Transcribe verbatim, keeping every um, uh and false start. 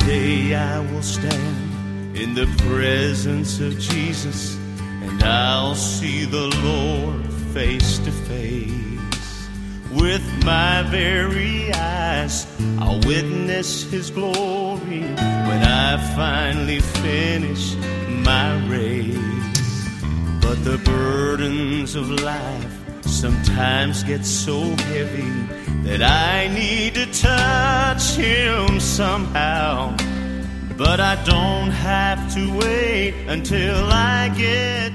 day I will stand in the presence of Jesus, and I'll see the Lord face to face. With my very eyes, I'll witness His glory when I finally finish my race. But the burdens of life sometimes get so heavy that I need to touch Him somehow. But I don't have to wait until I get